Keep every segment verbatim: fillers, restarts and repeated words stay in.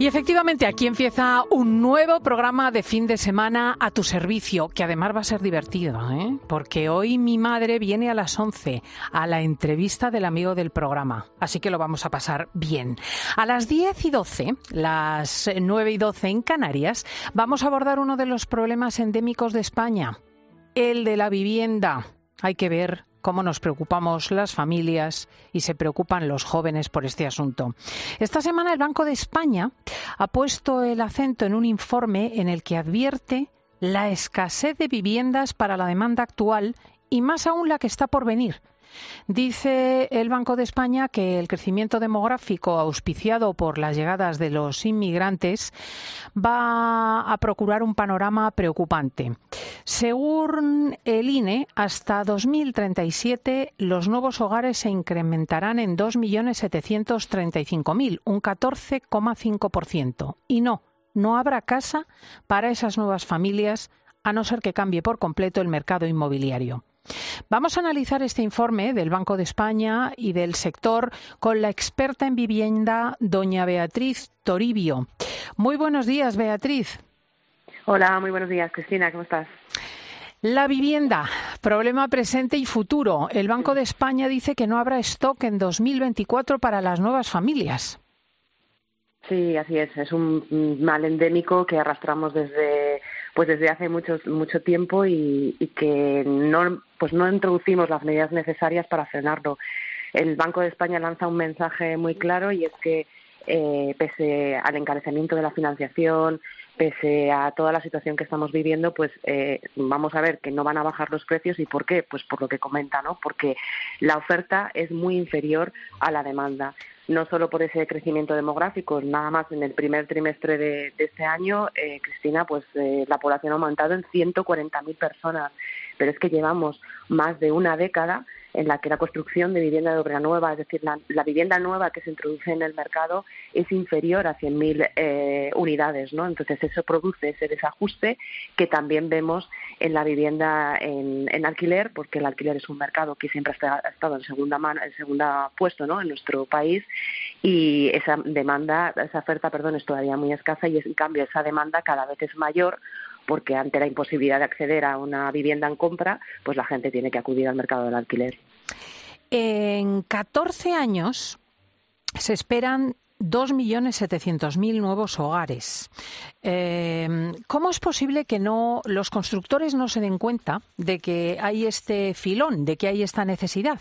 Y efectivamente, aquí empieza un nuevo programa de fin de semana a tu servicio, que además va a ser divertido, ¿eh? Porque hoy mi madre viene a las once a la entrevista del amigo del programa, así que lo vamos a pasar bien. A las diez y doce, las nueve y doce en Canarias, vamos a abordar uno de los problemas endémicos de España, el de la vivienda. Hay que ver cómo nos preocupamos las familias y se preocupan los jóvenes por este asunto. Esta semana el Banco de España ha puesto el acento en un informe en el que advierte la escasez de viviendas para la demanda actual y más aún la que está por venir. Dice el Banco de España que el crecimiento demográfico auspiciado por las llegadas de los inmigrantes va a procurar un panorama preocupante. Según el I N E, hasta dos mil treinta y siete los nuevos hogares se incrementarán en dos millones setecientos treinta y cinco mil, un catorce coma cinco por ciento. Y no, no habrá casa para esas nuevas familias, a no ser que cambie por completo el mercado inmobiliario. Vamos a analizar este informe del Banco de España y del sector con la experta en vivienda, doña Beatriz Toribio. Muy buenos días, Beatriz. Hola, muy buenos días, Cristina, ¿cómo estás? La vivienda, problema presente y futuro. El Banco de España dice que no habrá stock en dos mil veinticuatro para las nuevas familias. Sí, así es. Es un mal endémico que arrastramos desde pues desde hace mucho mucho tiempo y, y que no pues no introducimos las medidas necesarias para frenarlo. El Banco de España lanza un mensaje muy claro y es que eh, pese al encarecimiento de la financiación, pese a toda la situación que estamos viviendo, pues eh, vamos a ver que no van a bajar los precios. ¿Y por qué? Pues por lo que comenta, ¿no? Porque la oferta es muy inferior a la demanda. No solo por ese crecimiento demográfico, nada más en el primer trimestre de, de este año, eh, Cristina, pues eh, la población ha aumentado en ciento cuarenta mil personas, pero es que llevamos más de una década en la que la construcción de vivienda de obra nueva, es decir, la, la vivienda nueva que se introduce en el mercado es inferior a cien mil eh, unidades, ¿no? Entonces eso produce ese desajuste que también vemos en la vivienda en, en alquiler, porque el alquiler es un mercado que siempre ha estado en segunda mano, en segunda puesto, ¿no? En nuestro país, y esa demanda, esa oferta, perdón, es todavía muy escasa y en cambio esa demanda cada vez es mayor, porque ante la imposibilidad de acceder a una vivienda en compra, pues la gente tiene que acudir al mercado del alquiler. En catorce años se esperan dos millones setecientos mil nuevos hogares. Eh, ¿Cómo es posible que no los constructores no se den cuenta de que hay este filón, de que hay esta necesidad?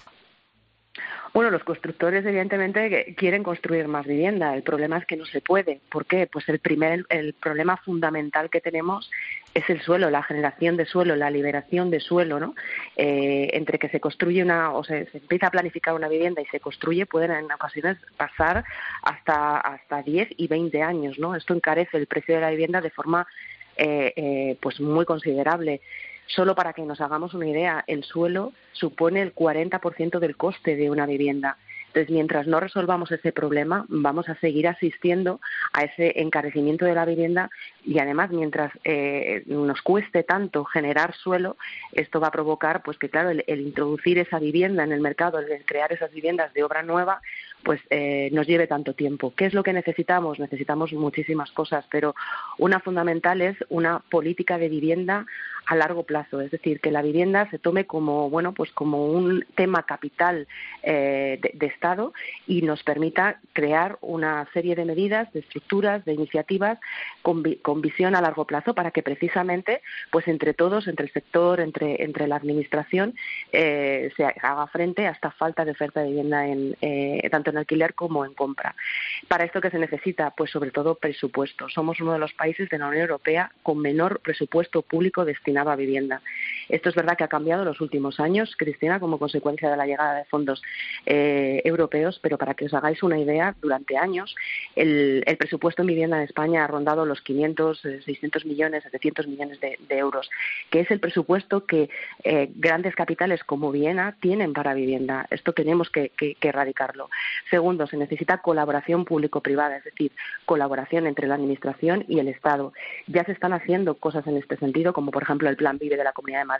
Bueno, los constructores evidentemente quieren construir más vivienda. El problema es que no se puede. ¿Por qué? Pues el primer, el problema fundamental que tenemos es el suelo, la generación de suelo, la liberación de suelo, ¿no? Eh, entre que se construye una, o se, se empieza a planificar una vivienda y se construye, pueden en ocasiones pasar hasta hasta diez y veinte años, ¿no? Esto encarece el precio de la vivienda de forma eh, eh, pues muy considerable. Solo para que nos hagamos una idea, el suelo supone el cuarenta por ciento del coste de una vivienda. Entonces, mientras no resolvamos ese problema, vamos a seguir asistiendo a ese encarecimiento de la vivienda y además, mientras eh, nos cueste tanto generar suelo, esto va a provocar pues que, claro, el, el introducir esa vivienda en el mercado, el crear esas viviendas de obra nueva, pues eh, nos lleve tanto tiempo. ¿Qué es lo que necesitamos? Necesitamos muchísimas cosas, pero una fundamental es una política de vivienda a largo plazo, es decir, que la vivienda se tome como bueno, pues como un tema capital eh, de, de Estado y nos permita crear una serie de medidas, de estructuras, de iniciativas con, con visión a largo plazo para que precisamente, pues entre todos, entre el sector, entre entre la administración, eh, se haga frente a esta falta de oferta de vivienda en eh, tanto en alquiler como en compra. ¿Para esto qué se necesita? Pues sobre todo presupuesto. Somos uno de los países de la Unión Europea con menor presupuesto público destinado a vivienda. Esto es verdad que ha cambiado en los últimos años, Cristina, como consecuencia de la llegada de fondos eh, europeos, pero para que os hagáis una idea, durante años el, el presupuesto en vivienda en España ha rondado los quinientos, seiscientos millones, setecientos millones de, de euros, que es el presupuesto que eh, grandes capitales como Viena tienen para vivienda. Esto tenemos que, que, que erradicarlo. Segundo, se necesita colaboración público-privada, es decir, colaboración entre la Administración y el Estado. Ya se están haciendo cosas en este sentido, como por ejemplo el Plan Vive de la Comunidad de Madrid,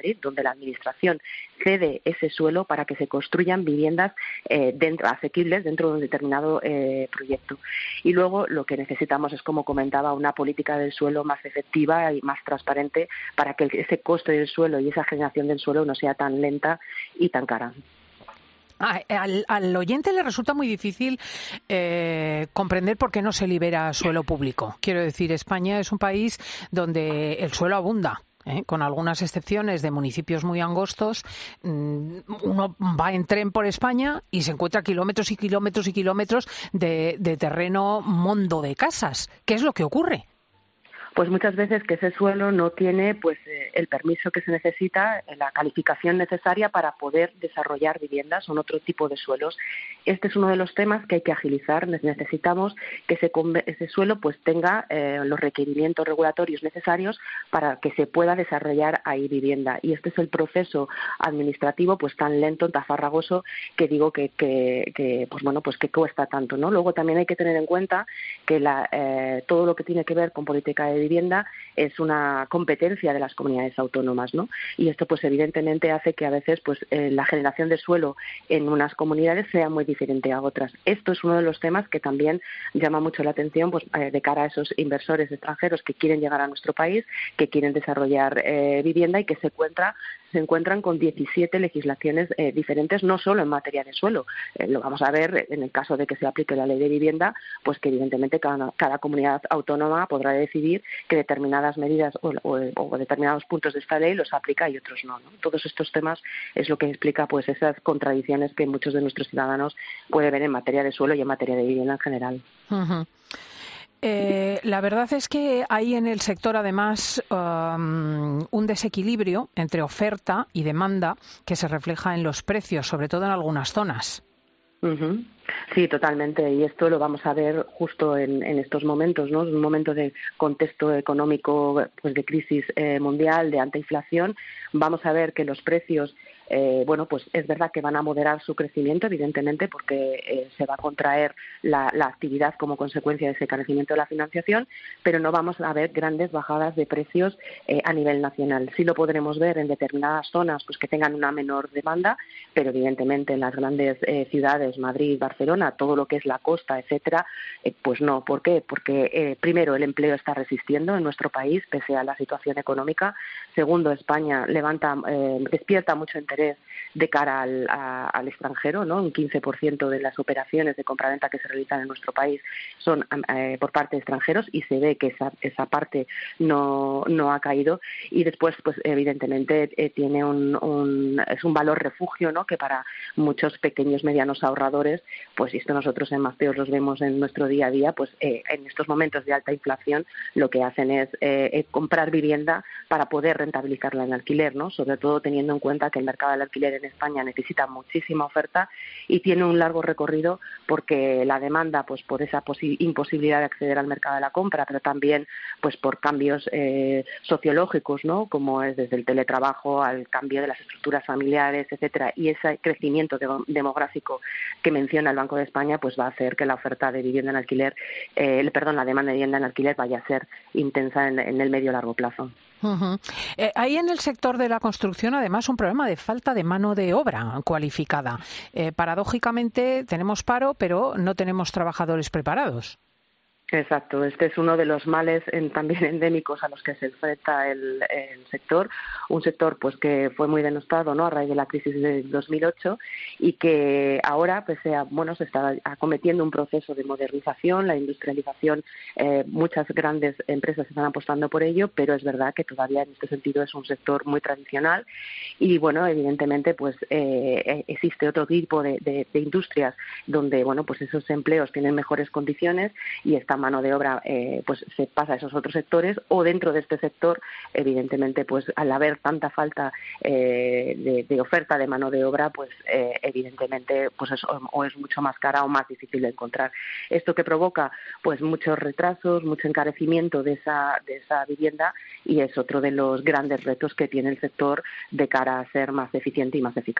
Madrid, donde la Administración cede ese suelo para que se construyan viviendas eh, dentro, asequibles dentro de un determinado eh, proyecto. Y luego lo que necesitamos es, como comentaba, una política del suelo más efectiva y más transparente para que ese coste del suelo y esa generación del suelo no sea tan lenta y tan cara. Al, al oyente le resulta muy difícil eh, comprender por qué no se libera suelo público. Quiero decir, España es un país donde el suelo abunda. ¿Eh? Con algunas excepciones de municipios muy angostos, uno va en tren por España y se encuentra kilómetros y kilómetros y kilómetros de, de terreno mondo de casas. ¿Qué es lo que ocurre? Pues muchas veces que ese suelo no tiene pues eh, el permiso que se necesita, la calificación necesaria para poder desarrollar viviendas o otro tipo de suelos. Este es uno de los temas que hay que agilizar. Necesitamos que ese, ese suelo pues tenga eh, los requerimientos regulatorios necesarios para que se pueda desarrollar ahí vivienda. Y este es el proceso administrativo pues tan lento, tan farragoso, que digo que, que, que pues bueno pues que cuesta tanto, ¿no? Luego también hay que tener en cuenta que la, eh, todo lo que tiene que ver con política de vivienda es una competencia de las comunidades autónomas, ¿no? Y esto pues evidentemente hace que a veces pues eh, la generación de suelo en unas comunidades sea muy diferente a otras. Esto es uno de los temas que también llama mucho la atención pues eh, de cara a esos inversores extranjeros que quieren llegar a nuestro país, que quieren desarrollar eh, vivienda y que se encuentra se encuentran con diecisiete legislaciones eh, diferentes, no solo en materia de suelo. Eh, lo vamos a ver en el caso de que se aplique la ley de vivienda, pues que evidentemente cada, cada comunidad autónoma podrá decidir que determinadas medidas o, o, o determinados puntos de esta ley los aplica y otros no, ¿no? Todos estos temas es lo que explica pues esas contradicciones que muchos de nuestros ciudadanos pueden ver en materia de suelo y en materia de vivienda en general. Uh-huh. Eh, la verdad es que hay en el sector, además, um, un desequilibrio entre oferta y demanda que se refleja en los precios, sobre todo en algunas zonas. Uh-huh. Sí, totalmente. Y esto lo vamos a ver justo en, en estos momentos, ¿no? Es un momento de contexto económico, pues de crisis eh, mundial, de alta inflación. Vamos a ver que los precios, eh, bueno, pues es verdad que van a moderar su crecimiento, evidentemente, porque eh, se va a contraer la, la actividad como consecuencia de ese crecimiento de la financiación, pero no vamos a ver grandes bajadas de precios eh, a nivel nacional. Sí lo podremos ver en determinadas zonas, pues que tengan una menor demanda, pero evidentemente en las grandes eh, ciudades, Madrid, Barcelona, todo lo que es la costa, etcétera, eh, pues no. ¿Por qué? Porque eh, primero el empleo está resistiendo en nuestro país pese a la situación económica. Segundo, España levanta, eh, despierta mucho interés de cara al, a, al extranjero, ¿no? Un quince por ciento de las operaciones de compraventa que se realizan en nuestro país son eh, por parte de extranjeros y se ve que esa, esa parte no, no ha caído. Y después, pues evidentemente eh, tiene un, un es un valor refugio, ¿no? Que para muchos pequeños medianos ahorradores, pues y esto nosotros en Maceos los vemos en nuestro día a día, pues eh, en estos momentos de alta inflación lo que hacen es eh, eh, comprar vivienda para poder rentabilizarla en alquiler, ¿no? Sobre todo teniendo en cuenta que el mercado del alquiler en España necesita muchísima oferta y tiene un largo recorrido porque la demanda, pues por esa posi- imposibilidad de acceder al mercado de la compra, pero también pues por cambios eh, sociológicos, ¿no? Como es desde el teletrabajo al cambio de las estructuras familiares, etcétera, y ese crecimiento de- demográfico que menciona el Banco de España, pues va a hacer que la oferta de vivienda en alquiler, eh, perdón, la demanda de vivienda en alquiler vaya a ser intensa en, en el medio largo plazo. Uh-huh. Eh, hay en el sector de la construcción, además, un problema de falta de mano de obra cualificada. Eh, paradójicamente, tenemos paro, pero no tenemos trabajadores preparados. Exacto, este es uno de los males en, también endémicos a los que se enfrenta el, el sector, un sector pues que fue muy denostado, ¿no? A raíz de la crisis de dos mil ocho y que ahora pues sea, bueno, se está acometiendo un proceso de modernización, la industrialización, eh, muchas grandes empresas están apostando por ello, pero es verdad que todavía en este sentido es un sector muy tradicional y bueno, evidentemente pues eh, existe otro tipo de, de, de industrias donde bueno pues esos empleos tienen mejores condiciones y están mano de obra eh, pues se pasa a esos otros sectores o dentro de este sector evidentemente pues al haber tanta falta eh, de, de oferta de mano de obra pues eh, evidentemente pues es, o, o es mucho más cara o más difícil de encontrar. Esto que provoca pues muchos retrasos, mucho encarecimiento de esa de esa vivienda y es otro de los grandes retos que tiene el sector de cara a ser más eficiente y más eficaz.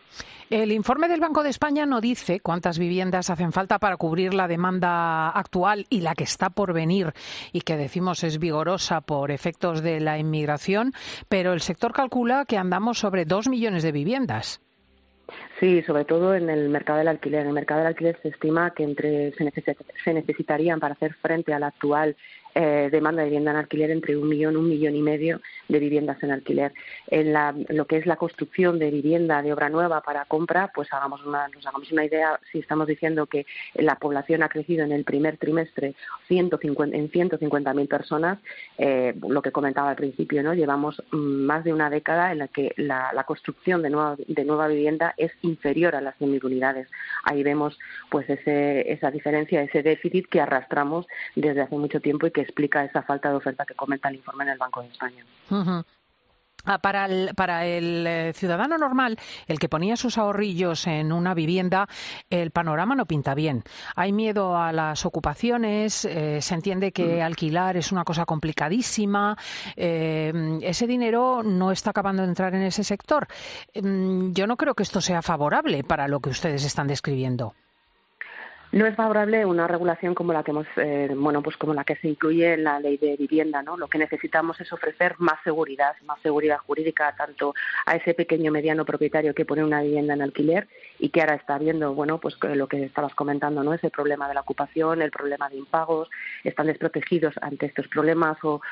El informe del Banco de España no dice cuántas viviendas hacen falta para cubrir la demanda actual y la que está por venir y que decimos es vigorosa por efectos de la inmigración, pero el sector calcula que andamos sobre dos millones de viviendas. Sí, sobre todo en el mercado del alquiler. En el mercado del alquiler se estima que entre se, neces- se necesitarían para hacer frente a la actual eh, demanda de vivienda en alquiler entre un millón, un millón y medio de viviendas en alquiler. En la, lo que es la construcción de vivienda de obra nueva para compra, pues hagamos una, nos hagamos una idea. Si estamos diciendo que la población ha crecido en el primer trimestre ciento cincuenta, en ciento cincuenta mil personas, eh, lo que comentaba al principio, ¿no? Llevamos mm, más de una década en la que la, la construcción de nueva, de nueva vivienda es inferior a las cien mil unidades. Ahí vemos pues ese, esa diferencia, ese déficit que arrastramos desde hace mucho tiempo y que explica esa falta de oferta que comenta el informe en el Banco de España. Uh-huh. Ah, para el, para el eh, ciudadano normal, el que ponía sus ahorrillos en una vivienda, el panorama no pinta bien. Hay miedo a las ocupaciones, eh, se entiende que mm. alquilar es una cosa complicadísima, eh, ese dinero no está acabando de entrar en ese sector. Eh, yo no creo que esto sea favorable para lo que ustedes están describiendo. No es favorable una regulación como la que hemos, eh, bueno, pues como la que se incluye en la ley de vivienda, ¿no? Lo que necesitamos es ofrecer más seguridad, más seguridad jurídica tanto a ese pequeño mediano propietario que pone una vivienda en alquiler y que ahora está viendo, bueno, pues lo que estabas comentando, ¿no? Ese problema de la ocupación, el problema de impagos, están desprotegidos ante estos problemas o,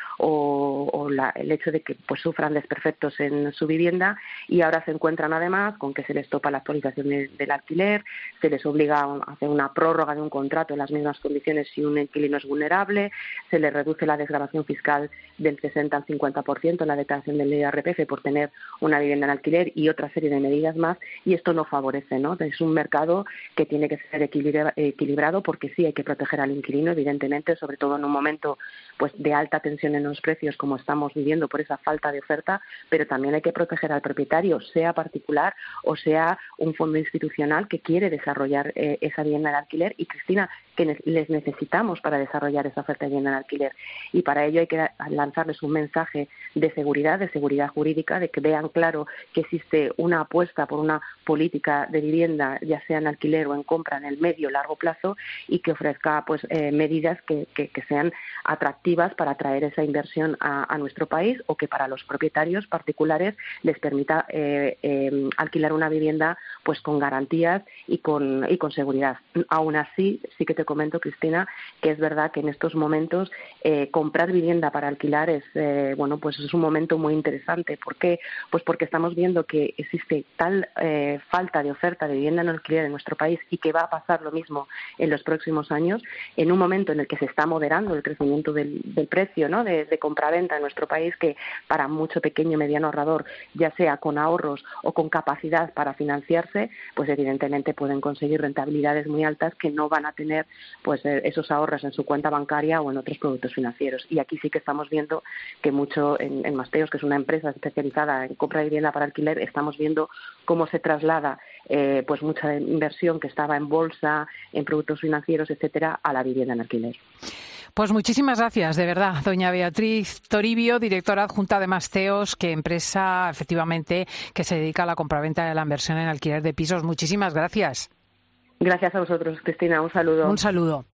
o, o la, el hecho de que pues sufran desperfectos en su vivienda y ahora se encuentran además con que se les topa la actualización de, del alquiler, se les obliga a hacer una prórroga de un contrato en las mismas condiciones si un inquilino es vulnerable, se le reduce la desgravación fiscal del sesenta al cincuenta por ciento en la declaración del I R P F por tener una vivienda en alquiler y otra serie de medidas más, y esto no favorece, ¿no? Es un mercado que tiene que ser equilibra, equilibrado porque sí hay que proteger al inquilino, evidentemente, sobre todo en un momento pues de alta tensión en los precios como estamos viviendo por esa falta de oferta, pero también hay que proteger al propietario, sea particular o sea un fondo institucional que quiere desarrollar eh, esa vivienda en alquiler. Y Cristina, que ne- les necesitamos para desarrollar esa oferta de vivienda en alquiler. Y para ello hay que lanzarles un mensaje de seguridad, de seguridad jurídica, de que vean claro que existe una apuesta por una política de vivienda, ya sea en alquiler o en compra en el medio o largo plazo, y que ofrezca pues eh, medidas que, que, que sean atractivas para atraer esa inversión a, a nuestro país o que para los propietarios particulares les permita eh, eh, alquilar una vivienda pues con garantías y con, y con seguridad. Aún así, sí que te comento, Cristina, que es verdad que en estos momentos eh, comprar vivienda para alquilar es eh, bueno, pues es un momento muy interesante. ¿Por qué? Pues porque estamos viendo que existe tal eh, falta de oferta de vivienda en alquiler en nuestro país y que va a pasar lo mismo en los próximos años, en un momento en el que se está moderando el crecimiento del, del precio, ¿no? de, de compraventa en nuestro país, que para mucho pequeño y mediano ahorrador, ya sea con ahorros o con capacidad para financiarse, pues evidentemente pueden conseguir rentabilidades muy altas que no van a tener pues esos ahorros en su cuenta bancaria o en otros productos financieros. Y aquí sí que estamos viendo que mucho en, en Masteos, que es una empresa especializada en compra de vivienda para alquiler, estamos viendo cómo se traslada eh, pues mucha inversión que estaba en bolsa, en productos financieros, etcétera, a la vivienda en alquiler. Pues muchísimas gracias, de verdad, doña Beatriz Toribio, directora adjunta de Masteos, que empresa efectivamente que se dedica a la compraventa y a la inversión en alquiler de pisos. Muchísimas gracias. Gracias a vosotros, Cristina. Un saludo. Un saludo.